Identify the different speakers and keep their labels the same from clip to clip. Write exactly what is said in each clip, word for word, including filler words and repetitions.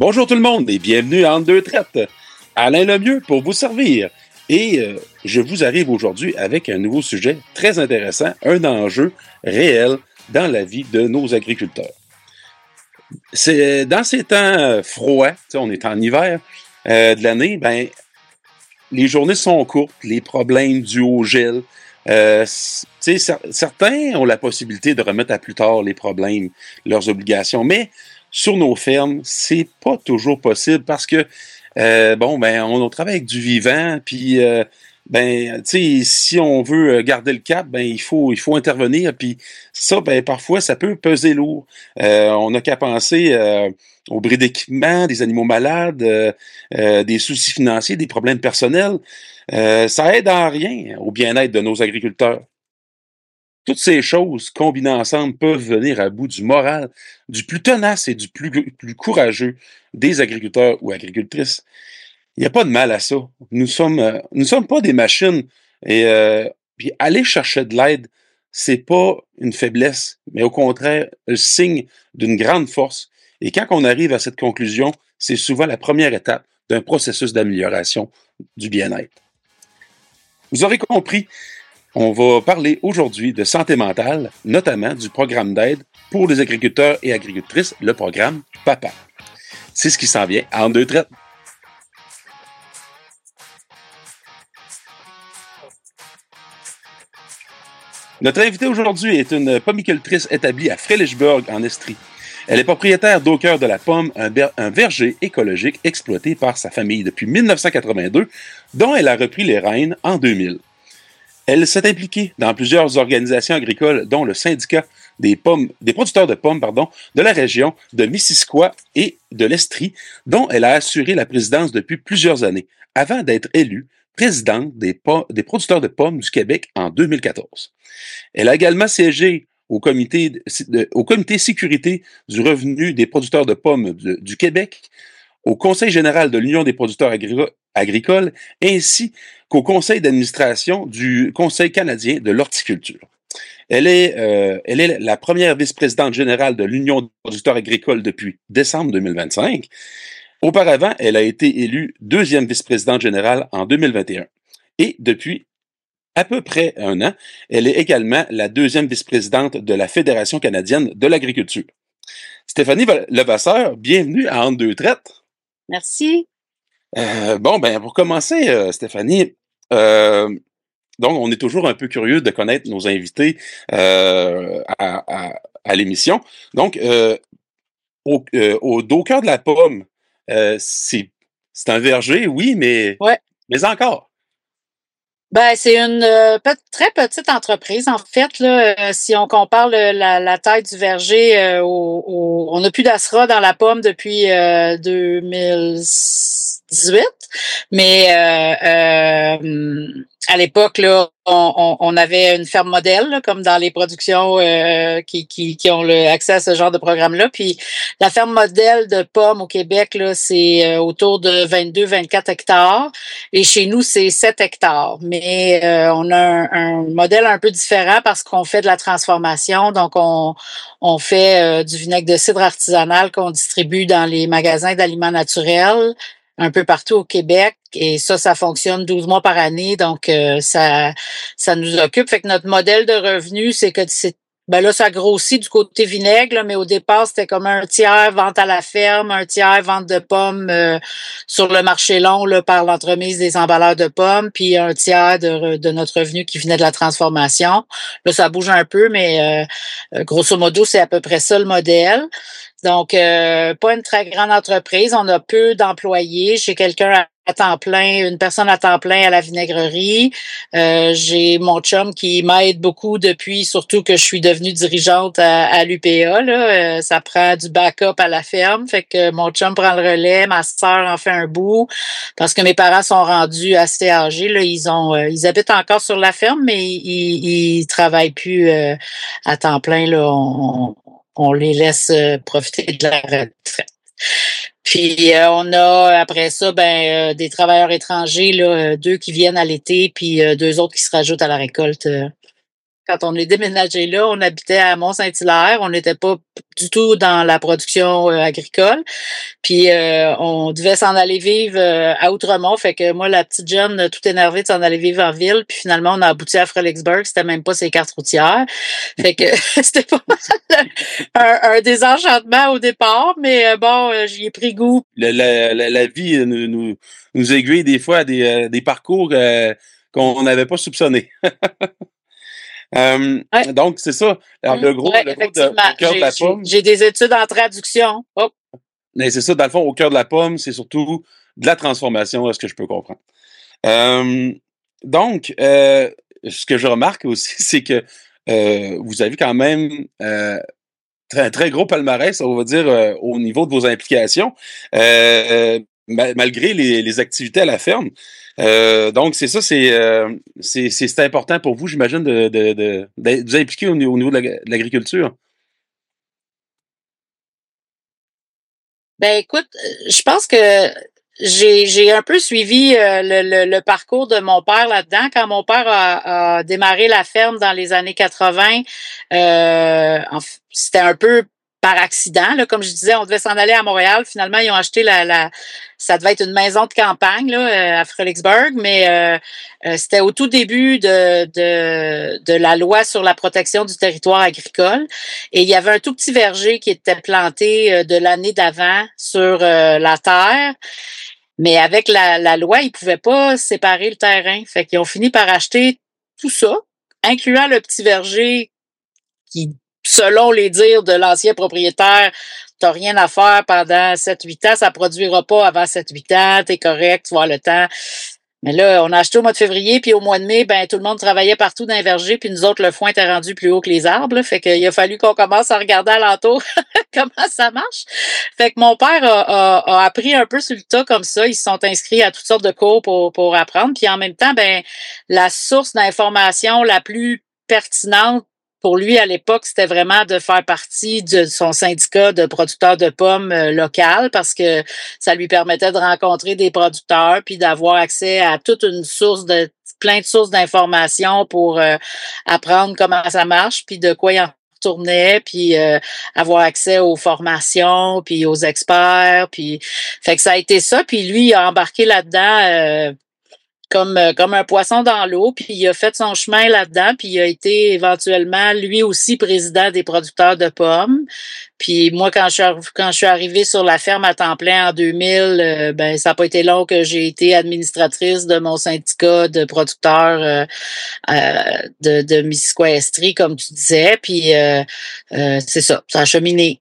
Speaker 1: Bonjour tout le monde et bienvenue à Entre deux traites. Alain Lemieux pour vous servir. Et euh, je vous arrive aujourd'hui avec un nouveau sujet très intéressant, un enjeu réel dans la vie de nos agriculteurs. C'est dans ces temps froids, on est en hiver euh, de l'année, ben les journées sont courtes, les problèmes dus au gel. Euh, cer- certains ont la possibilité de remettre à plus tard les problèmes, leurs obligations, mais sur nos fermes, c'est pas toujours possible parce que euh, bon, ben on, on travaille avec du vivant, puis euh, ben tu sais, si on veut garder le cap, ben il faut il faut intervenir, puis ça, ben parfois ça peut peser lourd. Euh, on n'a qu'à penser euh, au bris d'équipement, des animaux malades, euh, euh, des soucis financiers, des problèmes personnels. Euh, ça aide en rien au bien-être de nos agriculteurs. Toutes ces choses combinées ensemble peuvent venir à bout du moral du plus tenace et du plus, plus courageux des agriculteurs ou agricultrices. Il n'y a pas de mal à ça. Nous sommes, euh, nous sommes pas des machines. Et euh, puis aller chercher de l'aide, c'est pas une faiblesse, mais au contraire, le signe d'une grande force. Et quand on arrive à cette conclusion, c'est souvent la première étape d'un processus d'amélioration du bien-être. Vous aurez compris, on va parler aujourd'hui de santé mentale, notamment du programme d'aide pour les agriculteurs et agricultrices, le programme PAPA. C'est ce qui s'en vient en deux traites. Notre invitée aujourd'hui est une pomicultrice établie à Frelichburg, en Estrie. Elle est propriétaire d'Au cœur de la pomme, un, ber- un verger écologique exploité par sa famille depuis dix-neuf cent quatre-vingt-deux, dont elle a repris les rênes en deux mille. Elle s'est impliquée dans plusieurs organisations agricoles, dont le syndicat des pommes, des producteurs de pommes, pardon, de la région de Missisquoi et de l'Estrie, dont elle a assuré la présidence depuis plusieurs années, avant d'être élue présidente des, po- des producteurs de pommes du Québec en deux mille quatorze. Elle a également siégé au comité, de- de- au comité sécurité du revenu des producteurs de pommes de- du Québec, au Conseil général de l'Union des producteurs agri- agricoles, ainsi qu'au conseil d'administration du Conseil canadien de l'horticulture. Elle est, euh, elle est la première vice-présidente générale de l'Union des producteurs agricoles depuis décembre deux mille vingt-cinq. Auparavant, elle a été élue deuxième vice-présidente générale en deux mille vingt et un. Et depuis à peu près un an, elle est également la deuxième vice-présidente de la Fédération canadienne de l'agriculture. Stéphanie Levasseur, bienvenue à Entre deux traites.
Speaker 2: Merci.
Speaker 1: Euh, bon, ben pour commencer, euh, Stéphanie, euh, donc on est toujours un peu curieux de connaître nos invités euh, à, à, à l'émission. Donc, euh, au, euh, au dos cœur de la pomme, euh, c'est c'est un verger, oui, mais
Speaker 2: Ouais.
Speaker 1: mais encore.
Speaker 2: Ben, c'est une euh, pe- très petite entreprise, en fait, là, euh, si on compare le- la, la taille du verger, euh, au, au- on n'a plus d'Asra dans la pomme depuis euh, deux mille dix-huit, mais euh, euh, à l'époque, là, on, on, on avait une ferme modèle, là, comme dans les productions euh, qui, qui, qui ont le accès à ce genre de programme-là. Puis la ferme modèle de pommes au Québec, là, c'est euh, autour de vingt-deux à vingt-quatre hectares. Et chez nous, c'est sept hectares. Mais euh, on a un, un modèle un peu différent parce qu'on fait de la transformation. Donc, on, on fait euh, du vinaigre de cidre artisanal qu'on distribue dans les magasins d'aliments naturels un peu partout au Québec. Et ça, ça fonctionne douze mois par année. Donc, euh, ça, ça nous occupe. Fait que notre modèle de revenu, c'est que c'est ben là, ça grossit du côté vinaigre, là, mais au départ, c'était comme un tiers vente à la ferme, un tiers vente de pommes euh, sur le marché long là, par l'entremise des emballeurs de pommes, puis un tiers de, de notre revenu qui venait de la transformation. Là, ça bouge un peu, mais euh, grosso modo, c'est à peu près ça le modèle. Donc, euh, pas une très grande entreprise. On a peu d'employés. J'ai quelqu'un à temps plein, une personne à temps plein à la vinaigrerie. Euh, j'ai mon chum qui m'aide beaucoup depuis, surtout que je suis devenue dirigeante à, à l'U P A. Là. Euh, ça prend du backup à la ferme. Fait que mon chum prend le relais, ma sœur en fait un bout. Parce que mes parents sont rendus assez âgés. Là. Ils ont euh, ils habitent encore sur la ferme, mais ils, ils travaillent plus euh, à temps plein. Là. On, on les laisse euh, profiter de la retraite. Puis euh, on a après ça ben euh, des travailleurs étrangers là, euh, deux qui viennent à l'été puis euh, deux autres qui se rajoutent à la récolte. euh. quand on est déménagé là, on habitait à Mont-Saint-Hilaire. On n'était pas du tout dans la production euh, agricole. Puis euh, on devait s'en aller vivre euh, à Outremont. Fait que moi, la petite jeune, euh, tout énervée de s'en aller vivre en ville. Puis finalement, on a abouti à Frelicksburg. C'était même pas ses cartes routières. Fait que c'était pas un, un désenchantement au départ, mais euh, bon, euh, j'y ai pris goût.
Speaker 1: La, la, la, la vie nous, nous, nous aiguille des fois à des, euh, des parcours euh, qu'on n'avait pas soupçonnés. Euh,
Speaker 2: Ouais.
Speaker 1: Donc, c'est ça. Alors, le gros,
Speaker 2: ouais,
Speaker 1: le gros de, au cœur de la pomme.
Speaker 2: J'ai des études en traduction. Oh.
Speaker 1: Mais c'est ça, dans le fond, au cœur de la pomme, c'est surtout de la transformation, est ce que je peux comprendre. Euh, donc, euh, ce que je remarque aussi, c'est que euh, vous avez quand même euh, un très gros palmarès, on va dire, euh, au niveau de vos implications, euh, ma malgré les, les activités à la ferme. Euh, donc, c'est ça, c'est euh, c'est c'est important pour vous, j'imagine, de, de, de, de vous impliquer au, au niveau de l'agriculture.
Speaker 2: Ben écoute, je pense que j'ai j'ai un peu suivi euh, le, le, le parcours de mon père là-dedans. Quand mon père a, a démarré la ferme dans les années quatre-vingt, euh, c'était un peu par accident. Là, comme je disais, on devait s'en aller à Montréal. Finalement, ils ont acheté la, la ça devait être une maison de campagne là, à Frelicksburg, mais euh, euh, c'était au tout début de, de, de la loi sur la protection du territoire agricole. Et il y avait un tout petit verger qui était planté euh, de l'année d'avant sur euh, la terre. Mais avec la, la loi, ils pouvaient pas séparer le terrain. Fait qu'ils ont fini par acheter tout ça, incluant le petit verger qui, selon les dires de l'ancien propriétaire, t'as rien à faire pendant sept huit ans, ça produira pas avant sept huit ans, t'es correct, tu vas avoir le temps. Mais là, on a acheté au mois de février, puis au mois de mai, ben tout le monde travaillait partout dans les vergers, puis nous autres, le foin était rendu plus haut que les arbres. Là, fait qu'il a fallu qu'on commence à regarder alentour comment ça marche. Fait que mon père a, a, a appris un peu sur le tas comme ça. Ils se sont inscrits à toutes sortes de cours pour, pour apprendre. Puis en même temps, ben la source d'information la plus pertinente pour lui, à l'époque, c'était vraiment de faire partie de son syndicat de producteurs de pommes euh, local parce que ça lui permettait de rencontrer des producteurs puis d'avoir accès à toute une source de plein de sources d'informations pour euh, apprendre comment ça marche puis de quoi il en tournait puis euh, avoir accès aux formations puis aux experts puis fait que ça a été ça puis lui il a embarqué là-dedans euh, comme comme un poisson dans l'eau, puis il a fait son chemin là-dedans, puis il a été éventuellement lui aussi président des producteurs de pommes. Puis moi quand je suis quand je suis arrivée sur la ferme à temps plein en deux mille, euh, ben ça n'a pas été long que j'ai été administratrice de mon syndicat de producteurs euh, euh, de de Missisquoi-Estrie comme tu disais, puis euh, euh, c'est ça, ça a cheminé.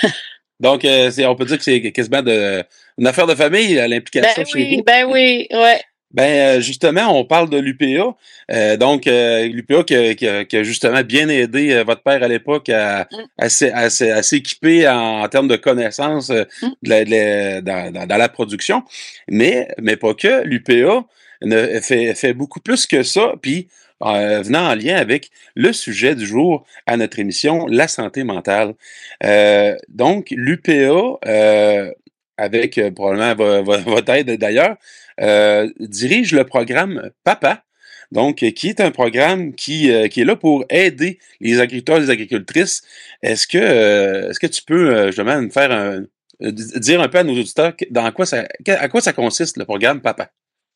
Speaker 1: Donc, euh, c'est, on peut dire que c'est quasiment de, une affaire de famille, l'implication
Speaker 2: ben
Speaker 1: chez
Speaker 2: oui,
Speaker 1: vous.
Speaker 2: Ben oui, ouais.
Speaker 1: Ben justement, on parle de l'U P A. Euh, donc, euh, l'U P A qui a, qui, a, qui a justement bien aidé euh, votre père à l'époque à, mm. à, à, à s'équiper en, en termes de connaissances euh, mm. de la, de la, dans, dans, dans la production. Mais, mais pas que. L'U P A ne, fait, fait beaucoup plus que ça. Puis, euh, venant en lien avec le sujet du jour à notre émission, la santé mentale. Euh, donc, l'U P A, euh, avec euh, probablement votre aide d'ailleurs, Euh, dirige le programme Papa, donc qui est un programme qui, euh, qui est là pour aider les agriculteurs et les agricultrices. Est-ce que, euh, est-ce que tu peux euh, justement me faire un, euh, dire un peu à nos auditeurs dans quoi ça, à quoi ça consiste le programme Papa?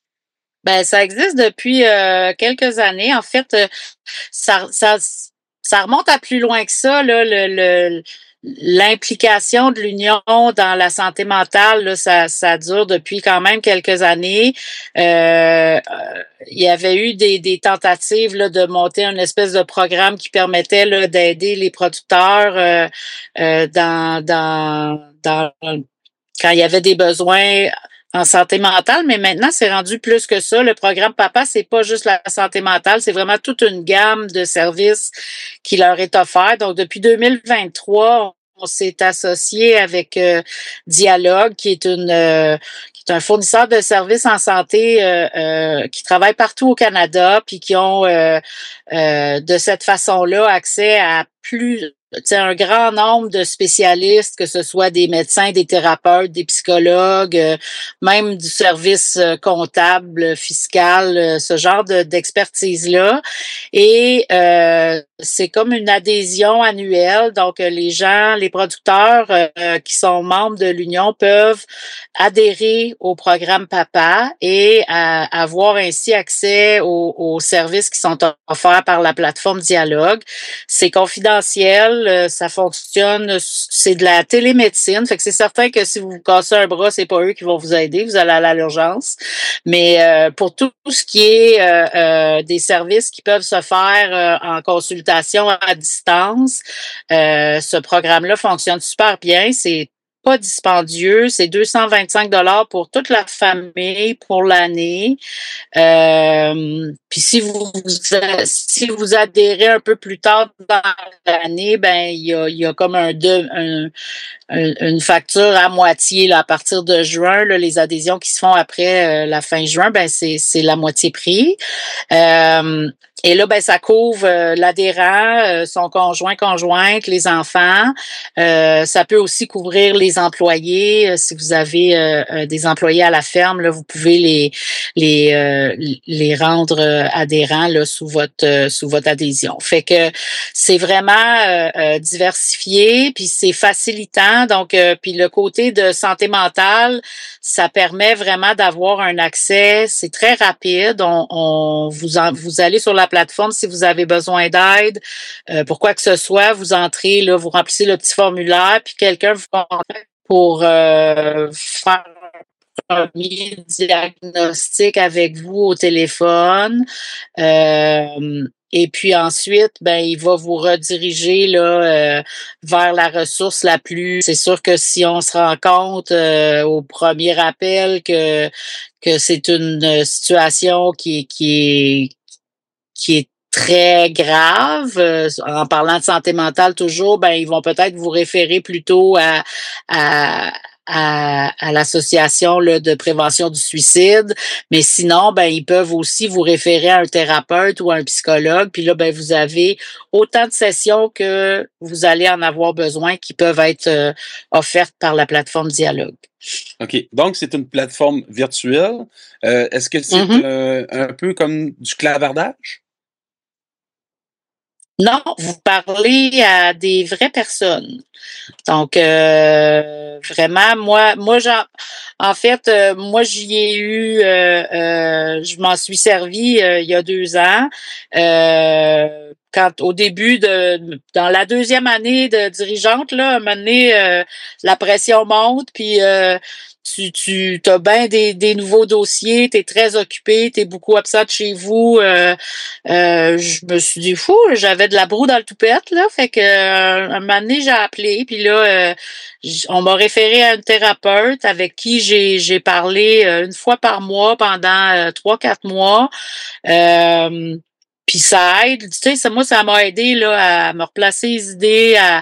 Speaker 2: Ben ça existe depuis euh, quelques années. En fait, euh, ça, ça, ça remonte à plus loin que ça, là, le, le l'implication de l'Union dans la santé mentale, là, ça, ça dure depuis quand même quelques années. Euh, il y avait eu des, des tentatives là, de monter une espèce de programme qui permettait là, d'aider les producteurs euh, euh, dans, dans, dans quand il y avait des besoins en santé mentale, mais maintenant, c'est rendu plus que ça. Le programme Papa, c'est pas juste la santé mentale, c'est vraiment toute une gamme de services qui leur est offert. Donc, depuis deux mille vingt-trois, on s'est associé avec euh, Dialogue, qui est une euh, qui est un fournisseur de services en santé euh, euh, qui travaille partout au Canada, puis qui ont euh, euh, de cette façon-là accès à plus un grand nombre de spécialistes, que ce soit des médecins, des thérapeutes, des psychologues, euh, même du service euh, comptable, fiscal, euh, ce genre de, d'expertise-là. Et euh, c'est comme une adhésion annuelle. Donc, euh, les gens, les producteurs euh, qui sont membres de l'Union peuvent adhérer au programme PAPA et à, avoir ainsi accès aux, aux services qui sont offerts par la plateforme Dialogue. C'est confidentiel, ça fonctionne, c'est de la télémédecine, fait que c'est certain que si vous vous cassez un bras, c'est pas eux qui vont vous aider, vous allez aller à l'urgence. Mais euh, pour tout ce qui est euh, euh, des services qui peuvent se faire euh, en consultation à distance, euh, ce programme-là fonctionne super bien. C'est pas dispendieux, c'est deux cent vingt-cinq dollars pour toute la famille pour l'année. Euh, puis si vous, si vous adhérez un peu plus tard dans l'année, ben il y a, il y a comme un, deux, un, un une facture à moitié là, à partir de juin. Là, les adhésions qui se font après euh, la fin juin, ben c'est c'est la moitié prix. Euh, Et là, ben, ça couvre euh, l'adhérent, euh, son conjoint, conjointe, les enfants. Euh, ça peut aussi couvrir les employés. Euh, si vous avez euh, des employés à la ferme, là, vous pouvez les les euh, les rendre euh, adhérents là, sous votre euh, sous votre adhésion. Fait que c'est vraiment euh, euh, diversifié, puis c'est facilitant. Donc, euh, puis le côté de santé mentale, ça permet vraiment d'avoir un accès. C'est très rapide. On, on vous en, vous allez sur la plateforme si vous avez besoin d'aide, euh, pour quoi que ce soit, vous entrez là, vous remplissez le petit formulaire, puis quelqu'un vous contacte pour euh, faire un premier diagnostic avec vous au téléphone. Euh, Et puis ensuite, ben il va vous rediriger là euh, vers la ressource la plus. C'est sûr que si on se rend compte euh, au premier appel que que c'est une situation qui qui est qui est très grave, euh, en parlant de santé mentale toujours, ben ils vont peut-être vous référer plutôt à à à, à l'association là, de prévention du suicide, mais sinon, ben ils peuvent aussi vous référer à un thérapeute ou à un psychologue, puis là, ben vous avez autant de sessions que vous allez en avoir besoin qui peuvent être euh, offertes par la plateforme Dialogue.
Speaker 1: OK. Donc, c'est une plateforme virtuelle. Euh, est-ce que c'est
Speaker 2: Mm-hmm.
Speaker 1: euh, un peu comme du clavardage?
Speaker 2: Non, vous parlez à des vraies personnes. Donc euh, vraiment, moi, moi, j'en, en fait, euh, moi, j'y ai eu, euh, euh, je m'en suis servi euh, il y a deux ans. Euh, quand au début de, dans la deuxième année de dirigeante, là, à un moment donné, euh, la pression monte, puis euh, tu, tu as bien des, des nouveaux dossiers, tu es très occupé, tu es beaucoup absent de chez vous. Euh, euh, je me suis dit, fou, j'avais de la broue dans le toupette, là. Fait que euh, un moment donné, j'ai appelé, puis là, euh, on m'a référé à une thérapeute avec qui j'ai, j'ai parlé euh, une fois par mois pendant euh, trois, quatre mois. Euh, Puis ça aide, tu sais, ça, moi, ça m'a aidé là, à me replacer les idées, à,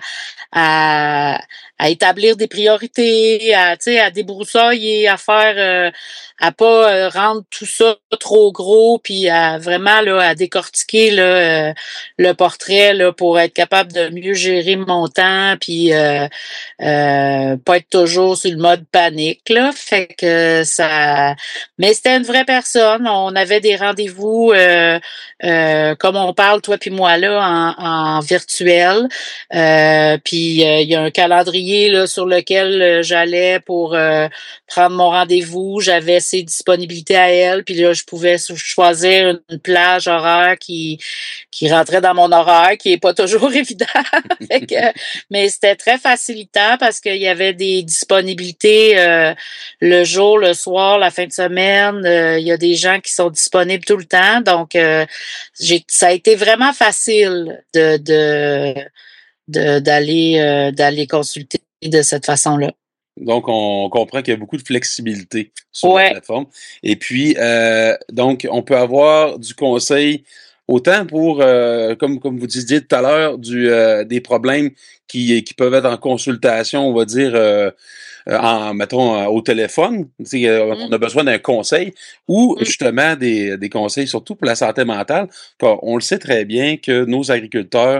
Speaker 2: à, à établir des priorités, à, tu sais, à débroussailler, à faire, euh, à pas euh, rendre tout ça trop gros, puis à vraiment là, à décortiquer là, euh, le portrait là, pour être capable de mieux gérer mon temps, puis euh, euh, pas être toujours sur le mode panique là. Fait que ça, mais c'était une vraie personne. On avait des rendez-vous. Euh, euh, comme on parle, toi puis moi, là, en, en virtuel. Euh, puis euh, il y a un calendrier là, sur lequel euh, j'allais pour euh, prendre mon rendez-vous. J'avais ses disponibilités à elle, puis là, je pouvais choisir une, une plage horaire qui, qui rentrait dans mon horaire, qui est pas toujours évident. Fait que, mais c'était très facilitant parce qu'il y avait des disponibilités euh, le jour, le soir, la fin de semaine. Euh, il y a des gens qui sont disponibles tout le temps. Donc, euh, j'ai, ça a été vraiment facile de, de, de d'aller euh, d'aller consulter de cette façon-là.
Speaker 1: Donc, on comprend qu'il y a beaucoup de flexibilité sur la
Speaker 2: Ouais.
Speaker 1: plateforme. Et puis, euh, donc, on peut avoir du conseil autant pour, euh, comme, comme vous disiez tout à l'heure, du, euh, des problèmes qui, qui peuvent être en consultation, on va dire, euh, en, mettons, au téléphone. Euh, on a besoin d'un conseil ou justement des, des conseils, surtout pour la santé mentale. On le sait très bien que nos agriculteurs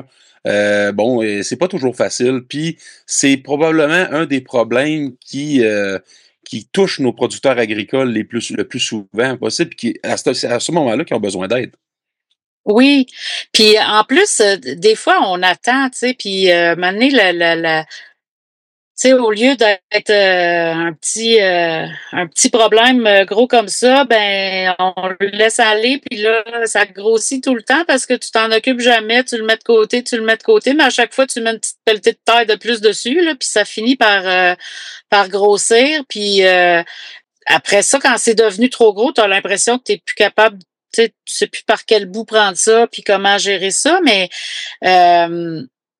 Speaker 1: Euh, bon, et c'est pas toujours facile. Puis c'est probablement un des problèmes qui euh, qui touche nos producteurs agricoles les plus le plus souvent possible, puis qui à ce, à ce moment-là qui ont besoin d'aide.
Speaker 2: Oui, puis en plus, euh, des fois, on attend, tu sais, puis euh, à un moment donné, la, la, la, tu sais, au lieu d'être euh, un petit euh, un petit problème euh, gros comme ça, ben on le laisse aller, puis là, ça grossit tout le temps parce que tu t'en occupes jamais, tu le mets de côté, tu le mets de côté, mais à chaque fois, tu mets une petite pelletée de terre de plus dessus, là, puis ça finit par euh, par grossir, puis euh, après ça, quand c'est devenu trop gros, tu as l'impression que tu n'es plus capable, tu sais, tu sais plus par quel bout prendre ça, puis comment gérer ça, mais euh,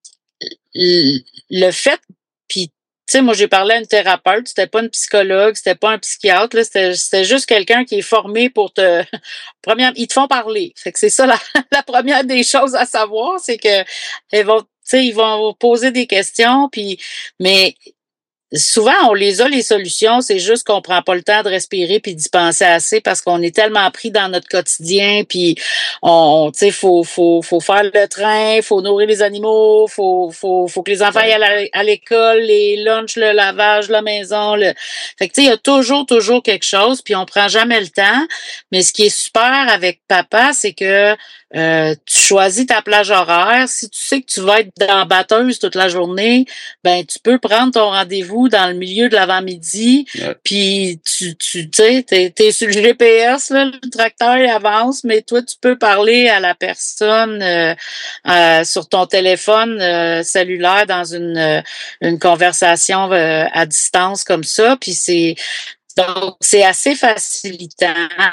Speaker 2: le fait, puis tu sais, moi, j'ai parlé à une thérapeute, c'était pas une psychologue, c'était pas un psychiatre, là, c'était, c'était juste quelqu'un qui est formé pour te... Première, ils te font parler. Fait que c'est ça la, la première des choses à savoir, c'est que ils vont, tu sais, ils vont poser des questions, puis mais souvent, on les a, les solutions, c'est juste qu'on prend pas le temps de respirer puis d'y penser assez parce qu'on est tellement pris dans notre quotidien, puis on, tu sais, faut, faut, faut faire le train, faut nourrir les animaux, faut, faut, faut que les enfants aillent à, à l'école, les lunchs, le lavage, la maison, le... Fait que, tu sais, il y a toujours, toujours quelque chose, puis on prend jamais le temps, mais ce qui est super avec papa, c'est que euh, tu choisis ta plage horaire. Si tu sais que tu vas être dans la batteuse toute la journée, ben tu peux prendre ton rendez-vous dans le milieu de l'avant-midi,
Speaker 1: Ouais.
Speaker 2: puis tu tu sais, t'es, t'es sur le G P S, là, le tracteur il avance, mais toi tu peux parler à la personne euh, euh, sur ton téléphone euh, cellulaire dans une euh, une conversation euh, à distance comme ça, puis c'est donc c'est assez facilitant.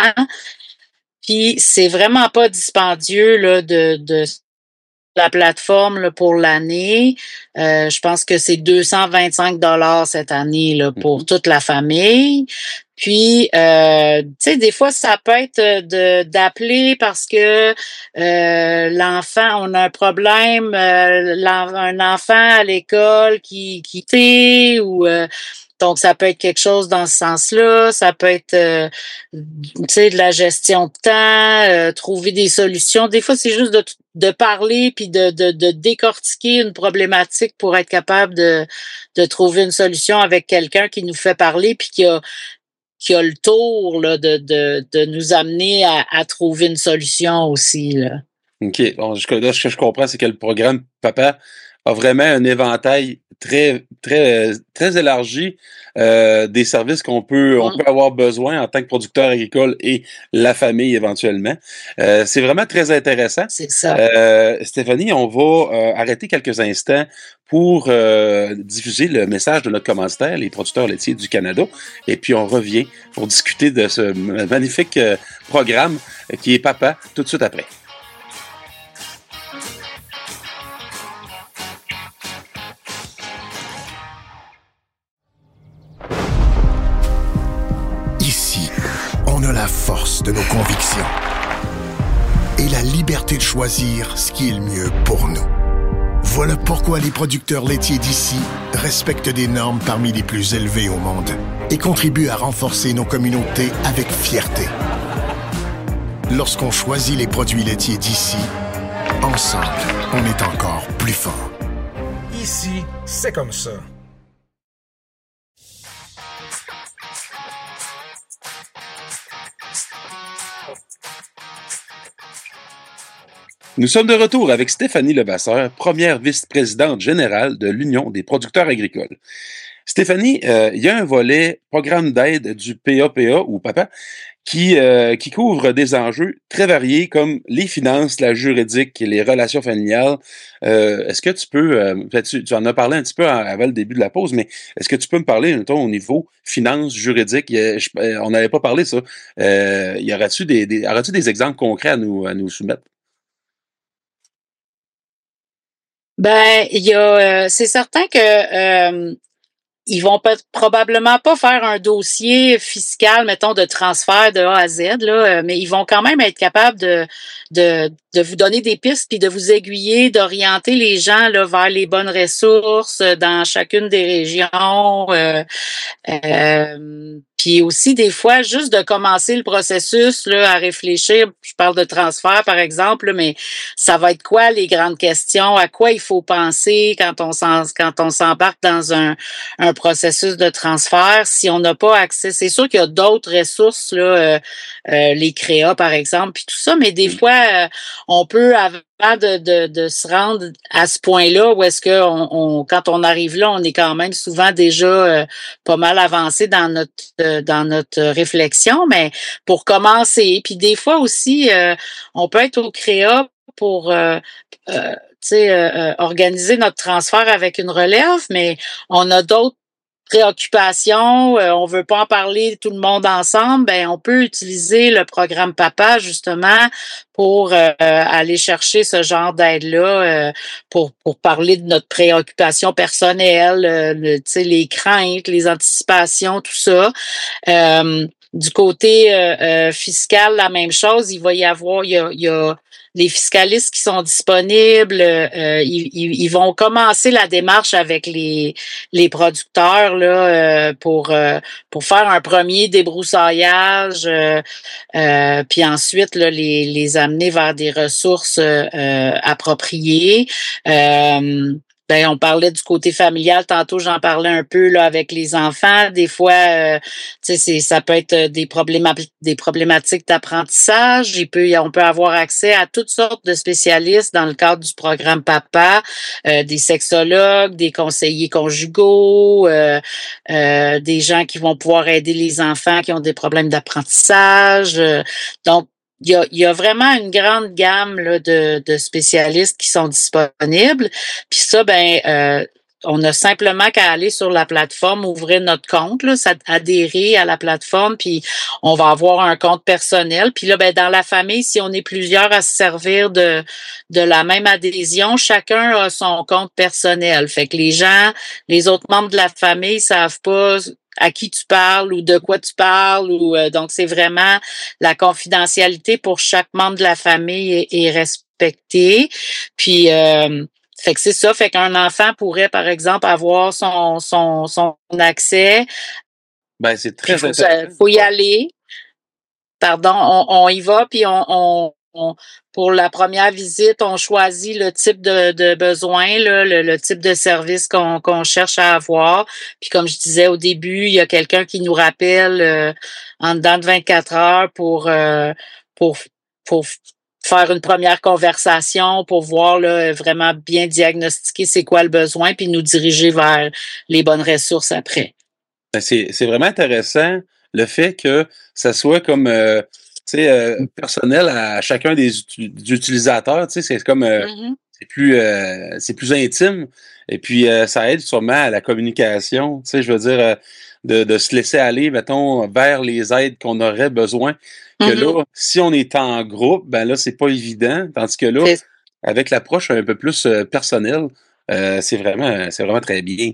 Speaker 2: Puis c'est vraiment pas dispendieux là, de, de la plateforme là, pour l'année. Euh, je pense que c'est deux cent vingt-cinq dollars cette année là, pour
Speaker 1: Mm-hmm.
Speaker 2: toute la famille. Puis, euh, tu sais, des fois, ça peut être de d'appeler parce que euh, l'enfant, on a un problème, euh, l'en- un enfant à l'école qui qui tu ou euh, donc ça peut être quelque chose dans ce sens-là. Ça peut être, euh, tu sais, de la gestion de temps, euh, trouver des solutions. Des fois, c'est juste de de parler puis de, de de décortiquer une problématique pour être capable de de trouver une solution avec quelqu'un qui nous fait parler puis qui a qui a le tour là, de, de, de nous amener à, à trouver une solution aussi. Là.
Speaker 1: OK. Bon, je, là, ce que je comprends, c'est que le programme Papa a vraiment un éventail très, très, très élargi euh, des services qu'on peut, on
Speaker 2: Mm.
Speaker 1: peut avoir besoin en tant que producteur agricole et la famille éventuellement. Euh, c'est vraiment très intéressant.
Speaker 2: C'est ça.
Speaker 1: Euh, Stéphanie, on va euh, arrêter quelques instants pour euh, diffuser le message de notre commanditaire, les producteurs laitiers du Canada, et puis on revient pour discuter de ce magnifique euh, programme qui est Papa tout de suite après.
Speaker 3: Ici, on a la force de nos convictions et la liberté de choisir ce qui est le mieux pour nous. Voilà pourquoi les producteurs laitiers d'ici respectent des normes parmi les plus élevées au monde et contribuent à renforcer nos communautés avec fierté. Lorsqu'on choisit les produits laitiers d'ici, ensemble, on est encore plus fort.
Speaker 4: Ici, c'est comme ça.
Speaker 1: Nous sommes de retour avec Stéphanie Levasseur, première vice-présidente générale de l'Union des producteurs agricoles. Stéphanie, euh, il y a un volet programme d'aide du P A P A ou Papa qui, euh, qui couvre des enjeux très variés comme les finances, la juridique et les relations familiales. Euh, est-ce que tu peux, euh, tu, tu en as parlé un petit peu avant le début de la pause, mais est-ce que tu peux me parler, mettons, au niveau finances, juridique, je, on n'avait pas parlé de ça. Euh, y aurait-tu des, des, aurais-tu des exemples concrets à nous, à nous soumettre?
Speaker 2: Ben, il y a, euh, c'est certain que euh, ils vont pas, probablement pas faire un dossier fiscal, mettons, de transfert de A à Z, là, mais ils vont quand même être capables de, de, de vous donner des pistes puis de vous aiguiller, d'orienter les gens là, vers les bonnes ressources dans chacune des régions. Euh, euh, puis aussi, des fois, juste de commencer le processus là, à réfléchir, je parle de transfert, par exemple, là, mais ça va être quoi les grandes questions? À quoi il faut penser quand on s'en, quand on s'embarque dans un, un processus de transfert? Si on n'a pas accès, c'est sûr qu'il y a d'autres ressources, là, euh, euh, les créas, par exemple, puis tout ça, mais des fois, euh, on peut, avant de, de, de se rendre à ce point-là, où est-ce que on, on, quand on arrive là, on est quand même souvent déjà euh, pas mal avancé dans notre euh, dans notre réflexion, mais pour commencer, puis des fois aussi, euh, on peut être au créa pour euh, euh, tu sais, euh, organiser notre transfert avec une relève, mais on a d'autres préoccupations, euh, on veut pas en parler tout le monde ensemble, ben on peut utiliser le programme Papa justement pour euh, aller chercher ce genre d'aide-là, euh, pour pour parler de notre préoccupation personnelle, euh, le, tu sais, les craintes, les anticipations, tout ça. Euh, du côté euh, euh, fiscal, la même chose. Il va y avoir, il y a, il y a les fiscalistes qui sont disponibles. Euh, ils, ils vont commencer la démarche avec les les producteurs là euh, pour euh, pour faire un premier débroussaillage, euh, euh, puis ensuite là, les les amener vers des ressources euh, appropriées. Euh, Ben, on parlait du côté familial, tantôt j'en parlais un peu là avec les enfants. Des fois, euh, tu sais, c'est, ça peut être des problématiques, des problématiques d'apprentissage. Il peut, on peut avoir accès à toutes sortes de spécialistes dans le cadre du programme Papa, euh, des sexologues, des conseillers conjugaux, euh, euh, des gens qui vont pouvoir aider les enfants qui ont des problèmes d'apprentissage. Donc Il y, a, il y a vraiment une grande gamme là, de, de spécialistes qui sont disponibles. Puis ça, ben, euh, on a simplement qu'à aller sur la plateforme, ouvrir notre compte, là, adhérer à la plateforme, puis on va avoir un compte personnel. Puis là, ben, dans la famille, si on est plusieurs à se servir de, de la même adhésion, chacun a son compte personnel. Fait que les gens, les autres membres de la famille savent pas à qui tu parles ou de quoi tu parles ou euh, donc c'est vraiment la confidentialité pour chaque membre de la famille est, est respectée. Puis euh, fait que c'est ça, fait qu'un enfant pourrait par exemple avoir son son son accès.
Speaker 1: Ben c'est très
Speaker 2: faut,
Speaker 1: intéressant.
Speaker 2: faut y aller. Pardon, on, on y va puis on, on On, pour la première visite, on choisit le type de, de besoin, là, le, le type de service qu'on, qu'on cherche à avoir. Puis comme je disais au début, il y a quelqu'un qui nous rappelle euh, en dedans de vingt-quatre heures pour euh, pour pour faire une première conversation, pour voir là, vraiment bien diagnostiquer c'est quoi le besoin, puis nous diriger vers les bonnes ressources après.
Speaker 1: Ben c'est, c'est vraiment intéressant le fait que ça soit comme euh, tu sais, euh, personnel à chacun des, utu- des utilisateurs, tu sais, c'est comme, euh, mm-hmm. c'est plus, euh, c'est plus intime. Et puis, euh, ça aide sûrement à la communication, tu sais, je veux dire, euh, de, de se laisser aller, mettons, vers les aides qu'on aurait besoin. Que mm-hmm. là, si on est en groupe, ben là, c'est pas évident. Tandis que là, c'est... avec l'approche un peu plus euh, personnelle, euh, c'est vraiment, c'est vraiment très bien.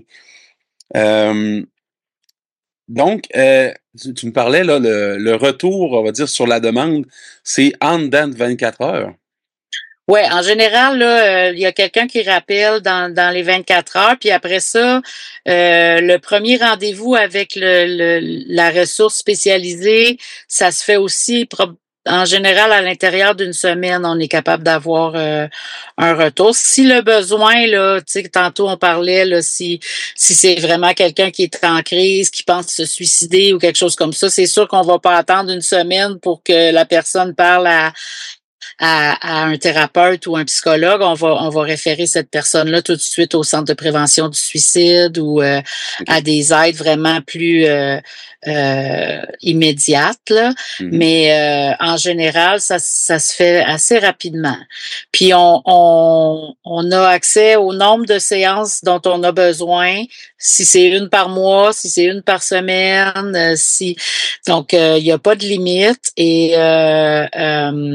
Speaker 1: Euh, Donc, euh, tu, tu me parlais, là, le, le retour, on va dire, sur la demande, c'est en dedans de vingt-quatre heures.
Speaker 2: Oui, en général, là, il euh, y a quelqu'un qui rappelle dans, dans les vingt-quatre heures, puis après ça, euh, le premier rendez-vous avec le, le, la ressource spécialisée, ça se fait aussi pro- en général, à l'intérieur d'une semaine, on est capable d'avoir euh, un retour. Si le besoin, là, tu sais, tantôt on parlait, là, si si c'est vraiment quelqu'un qui est en crise, qui pense se suicider ou quelque chose comme ça, c'est sûr qu'on va pas attendre une semaine pour que la personne parle à À, à un thérapeute ou un psychologue, on va on va référer cette personne-là tout de suite au centre de prévention du suicide ou euh, okay. à des aides vraiment plus euh, euh, immédiates là. Mm-hmm. Mais euh, en général, ça ça se fait assez rapidement. Puis on on on a accès au nombre de séances dont on a besoin. Si c'est une par mois, si c'est une par semaine, si donc il euh, y a pas de limite et euh, euh,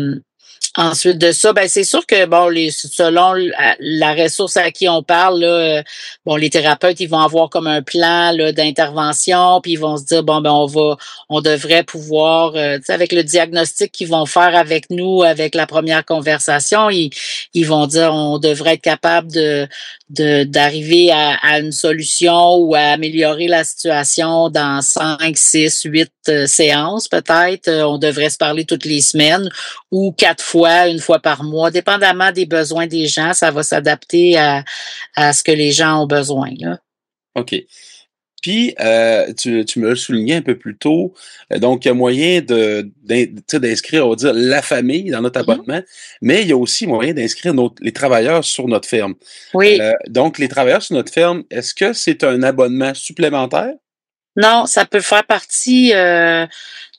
Speaker 2: Ensuite de ça, ben c'est sûr que bon, les selon la, la ressource à qui on parle, là, euh, bon, les thérapeutes, ils vont avoir comme un plan là, d'intervention, puis ils vont se dire bon ben on va, on devrait pouvoir, euh, tu sais, avec le diagnostic qu'ils vont faire avec nous, avec la première conversation, ils, ils vont dire on devrait être capable de, de d'arriver à, à une solution ou à améliorer la situation dans cinq, six, huit euh, séances peut-être. Euh, on devrait se parler toutes les semaines ou quatre fois, une fois par mois, dépendamment des besoins des gens, ça va s'adapter à, à ce que les gens ont besoin, là.
Speaker 1: OK. Puis, euh, tu, tu me l'as souligné un peu plus tôt, euh, donc il y a moyen de, d'in- tu sais, d'inscrire, on va dire, la famille dans notre
Speaker 2: Mhm.
Speaker 1: abonnement, mais il y a aussi moyen d'inscrire notre- les travailleurs sur notre ferme.
Speaker 2: Oui.
Speaker 1: Euh, donc, les travailleurs sur notre ferme, est-ce que c'est un abonnement supplémentaire?
Speaker 2: Non, ça peut faire partie euh,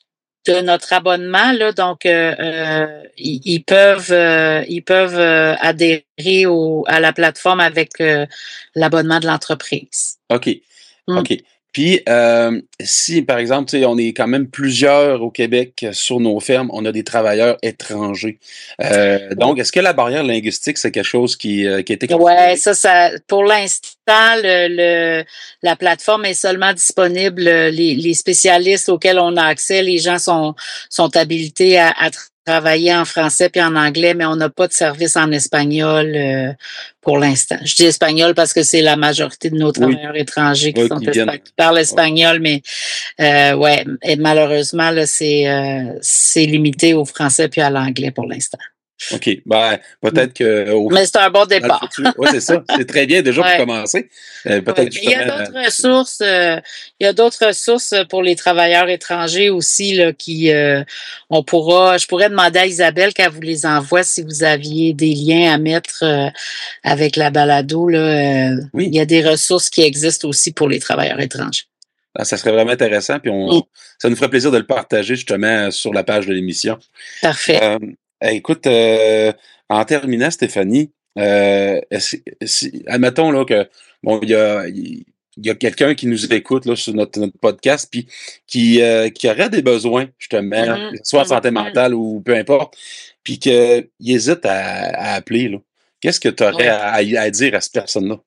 Speaker 2: de notre abonnement, là. Donc, euh, euh, ils, ils peuvent euh, ils peuvent euh, adhérer au, à la plateforme avec euh, l'abonnement de l'entreprise.
Speaker 1: OK.
Speaker 2: Mm.
Speaker 1: OK. Puis, euh, si, par exemple, tu sais, on est quand même plusieurs au Québec euh, sur nos fermes, on a des travailleurs étrangers. Euh, donc, est-ce que la barrière linguistique, c'est quelque chose qui, euh, qui a été
Speaker 2: Ouais,
Speaker 1: considéré?
Speaker 2: ça, ça, pour l'instant, le, le- la plateforme est seulement disponible. Les, les spécialistes auxquels on a accès, les gens sont, sont habilités à, à travailler en français puis en anglais, mais on n'a pas de service en espagnol euh, pour l'instant. Je dis espagnol parce que c'est la majorité de nos
Speaker 1: Oui,
Speaker 2: travailleurs étrangers qui
Speaker 1: oui,
Speaker 2: sont
Speaker 1: qui viennent.
Speaker 2: espa- qui parlent espagnol, mais euh, ouais, et malheureusement, là, c'est euh, c'est limité au français puis à l'anglais pour l'instant.
Speaker 1: OK. Ben, peut-être que au,
Speaker 2: Mais c'est un bon
Speaker 1: dans le
Speaker 2: départ.
Speaker 1: futur. Oui, c'est ça. C'est très bien déjà pour
Speaker 2: Ouais.
Speaker 1: commencer. Euh, peut-être
Speaker 2: Oui, mais il y a
Speaker 1: justement.
Speaker 2: d'autres
Speaker 1: euh,
Speaker 2: ressources, euh, il y a d'autres ressources pour les travailleurs étrangers aussi là, qui euh, on pourra, je pourrais demander à Isabelle qu'elle vous les envoie si vous aviez des liens à mettre euh, avec la balado là. Euh,
Speaker 1: oui,
Speaker 2: il y a des ressources qui existent aussi pour les travailleurs étrangers.
Speaker 1: ah, ça serait vraiment intéressant. Puis on,
Speaker 2: Mm.
Speaker 1: ça nous ferait plaisir de le partager justement sur la page de l'émission.
Speaker 2: Parfait.
Speaker 1: Euh, eh, écoute, euh, en terminant, Stéphanie, euh, est-ce- si, admettons là que bon, il y a, il y a quelqu'un qui nous écoute là, sur notre, notre podcast, puis qui, euh, qui aurait des besoins, justement,
Speaker 2: Mhm,
Speaker 1: que ce soit en santé
Speaker 2: mhm.
Speaker 1: mentale ou peu importe, puis qu'il hésite à, à appeler, là. Qu'est-ce que tu aurais
Speaker 2: Ouais.
Speaker 1: à, à dire à cette personne-là?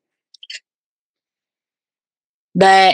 Speaker 2: Ben,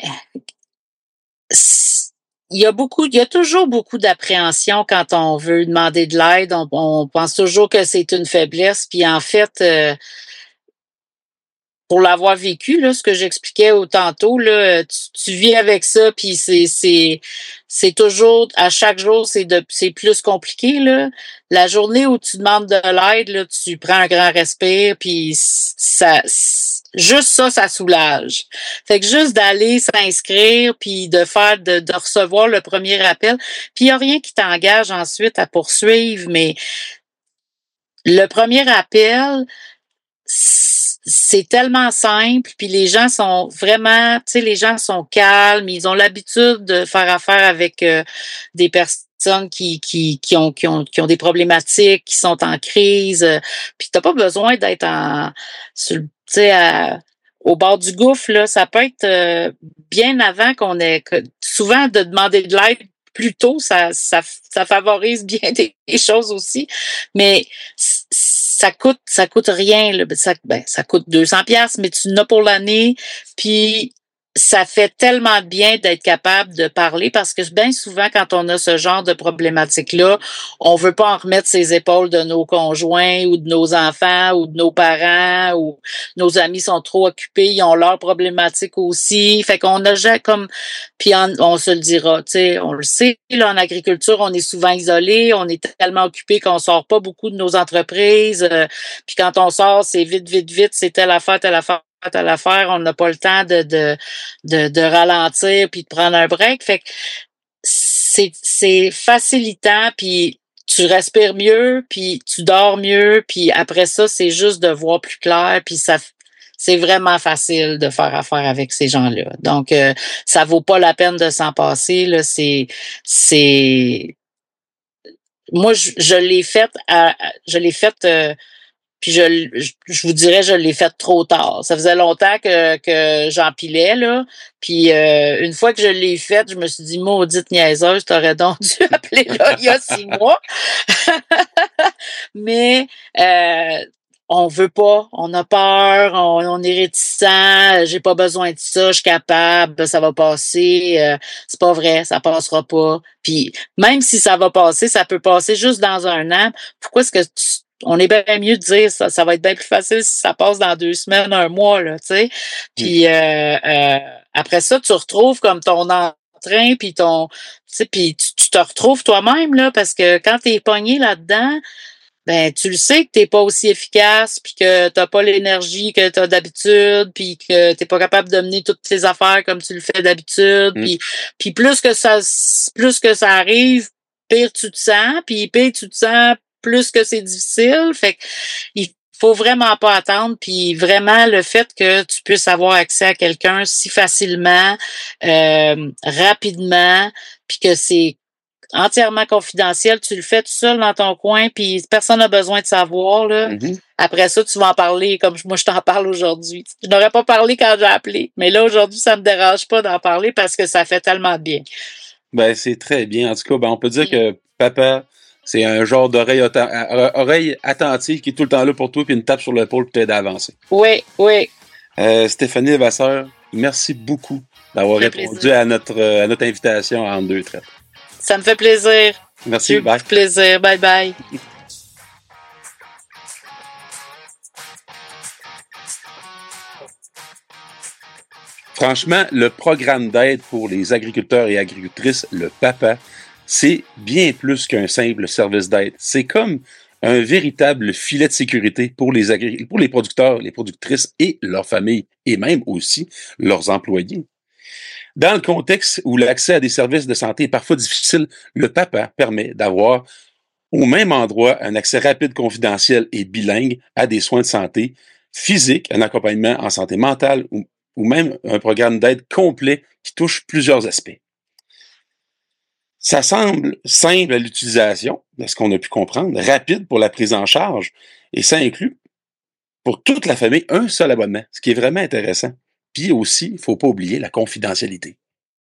Speaker 2: c- il y a beaucoup, il y a toujours beaucoup d'appréhension quand on veut demander de l'aide. On, on pense toujours que c'est une faiblesse, puis en fait. Euh, pour l'avoir vécu, là, ce que j'expliquais au tantôt, là, tu, tu vis avec ça, puis c'est, c'est, c'est toujours, à chaque jour, c'est de, c'est plus compliqué, là. La journée où tu demandes de l'aide, là, tu prends un grand respire, puis ça, juste ça, ça soulage. Fait que juste d'aller s'inscrire, puis de faire, de, de recevoir le premier appel, puis il n'y a rien qui t'engage ensuite à poursuivre, mais le premier appel, c'est tellement simple, puis les gens sont vraiment, tu sais, les gens sont calmes, ils ont l'habitude de faire affaire avec euh, des personnes qui qui qui ont qui ont qui ont des problématiques, qui sont en crise, euh, puis t'as pas besoin d'être en sur, tu sais, à- au bord du gouffre là, ça peut être euh, bien avant qu'on ait que, souvent de demander de l'aide plus tôt, ça ça ça favorise bien des, des choses aussi, mais ça coûte ça coûte rien là. Ça, ben, ça coûte deux cents piastres, mais tu n'as pour l'année, puis ça fait tellement de bien d'être capable de parler parce que bien souvent quand on a ce genre de problématique là, on veut pas en remettre ses épaules de nos conjoints ou de nos enfants ou de nos parents, ou nos amis sont trop occupés, ils ont leurs problématiques aussi, fait qu'on a déjà comme, puis on, on se le dira, tu sais, on le sait là, en agriculture on est souvent isolé, on est tellement occupé qu'on sort pas beaucoup de nos entreprises, euh, puis quand on sort c'est vite vite vite, c'est telle affaire telle affaire à l'affaire, on n'a pas le temps de, de, de, de ralentir puis de prendre un break. Fait que c'est, c'est facilitant, puis tu respires mieux, puis tu dors mieux, puis après ça, c'est juste de voir plus clair, puis ça c'est vraiment facile de faire affaire avec ces gens-là. Donc, euh, ça vaut pas la peine de s'en passer. Là, c'est, c'est, moi, je, je l'ai fait, à, je l'ai fait. Euh, Puis je, je, je vous dirais, je l'ai fait trop tard. Ça faisait longtemps que, que j'empilais, là. Puis euh, une fois que je l'ai faite, je me suis dit, maudite niaiseuse, t'aurais donc dû appeler là il y a six mois. Mais euh, on veut pas, on a peur, on, on est réticent, j'ai pas besoin de ça, je suis capable, ça va passer. Euh, c'est pas vrai, ça passera pas. Puis même si ça va passer, ça peut passer juste dans un an. Pourquoi est-ce que tu on est bien mieux de dire ça, ça va être bien plus facile si ça passe dans deux semaines, un mois, là, tu sais. Puis euh, euh, après ça, tu retrouves comme ton entrain, puis ton, tu sais, puis tu, tu te retrouves toi-même, là, parce que quand t'es pogné là-dedans, ben tu le sais que t'es pas aussi efficace, puis que t'as pas l'énergie que t'as d'habitude, puis que t'es pas capable de mener toutes tes affaires comme tu le fais d'habitude, mm. puis puis plus que ça plus que ça arrive, pire tu te sens, puis pire tu te sens, plus que c'est difficile. Fait que il faut vraiment pas attendre, puis vraiment le fait que tu puisses avoir accès à quelqu'un si facilement, euh, rapidement, puis que c'est entièrement confidentiel, tu le fais tout seul dans ton coin, puis personne n'a besoin de savoir, là. Mm-hmm. Après ça, tu vas en parler comme moi je t'en parle aujourd'hui. Je n'aurais pas parlé quand j'ai appelé, mais là, aujourd'hui, ça me dérange pas d'en parler parce que ça fait tellement bien.
Speaker 1: Ben, c'est très bien. En tout cas, ben, on peut dire mm. que papa, c'est un genre d'oreille atten- oreille attentive qui est tout le temps là pour toi, puis une tape sur l'épaule pour t'aider à avancer.
Speaker 2: Oui, oui.
Speaker 1: Euh, Stéphanie Levasseur, merci beaucoup d'avoir répondu à notre, à notre invitation à Entre deux traites.
Speaker 2: Ça me fait plaisir.
Speaker 1: Merci,
Speaker 2: C'est
Speaker 1: bye.
Speaker 2: plaisir. Bye bye.
Speaker 1: Franchement, le programme d'aide pour les agriculteurs et agricultrices, le PAPA, c'est bien plus qu'un simple service d'aide. C'est comme un véritable filet de sécurité pour les, agri- pour les producteurs, les productrices et leurs familles, et même aussi leurs employés. Dans le contexte où l'accès à des services de santé est parfois difficile, le PAPA permet d'avoir au même endroit un accès rapide, confidentiel et bilingue à des soins de santé physique, un accompagnement en santé mentale ou, ou même un programme d'aide complet qui touche plusieurs aspects. Ça semble simple à l'utilisation, de ce qu'on a pu comprendre, rapide pour la prise en charge, et ça inclut pour toute la famille un seul abonnement, ce qui est vraiment intéressant. Puis aussi, il ne faut pas oublier la confidentialité.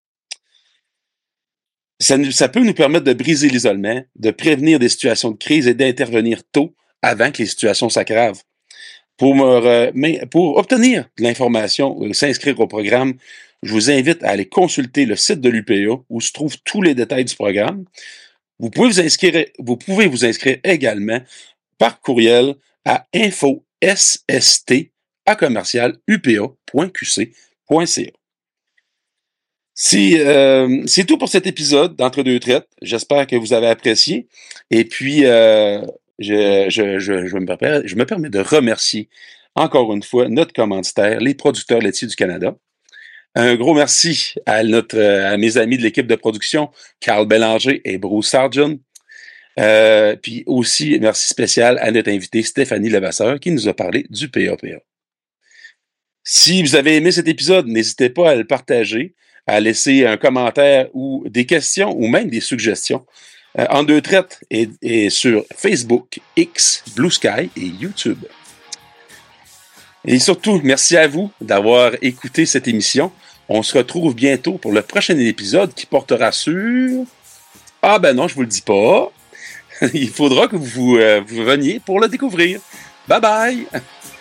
Speaker 1: Ça, nous, ça peut nous permettre de briser l'isolement, de prévenir des situations de crise et d'intervenir tôt avant que les situations s'aggravent. Pour, euh, mais pour obtenir de l'information ou s'inscrire au programme, je vous invite à aller consulter le site de l'U P A où se trouvent tous les détails du programme. Vous pouvez vous inscrire, vous pouvez vous inscrire également par courriel à info s s t à commercial u p a point q c point c a. Si, euh, c'est tout pour cet épisode d'Entre deux traites. J'espère que vous avez apprécié. Et puis, euh, je, je, je, je, me permets, je me permets de remercier encore une fois notre commanditaire, les producteurs laitiers du Canada. Un gros merci à, notre, à mes amis de l'équipe de production, Carl Bélanger et Bruce Sargent. Euh, puis aussi, merci spécial à notre invité Stéphanie Levasseur qui nous a parlé du P A P A. Si vous avez aimé cet épisode, n'hésitez pas à le partager, à laisser un commentaire ou des questions ou même des suggestions. Euh, En deux traites et, et sur Facebook, X, Blue Sky et YouTube. Et surtout, merci à vous d'avoir écouté cette émission. On se retrouve bientôt pour le prochain épisode qui portera sur... Ah ben non, je vous le dis pas. Il faudra que vous, euh, vous veniez pour le découvrir. Bye bye!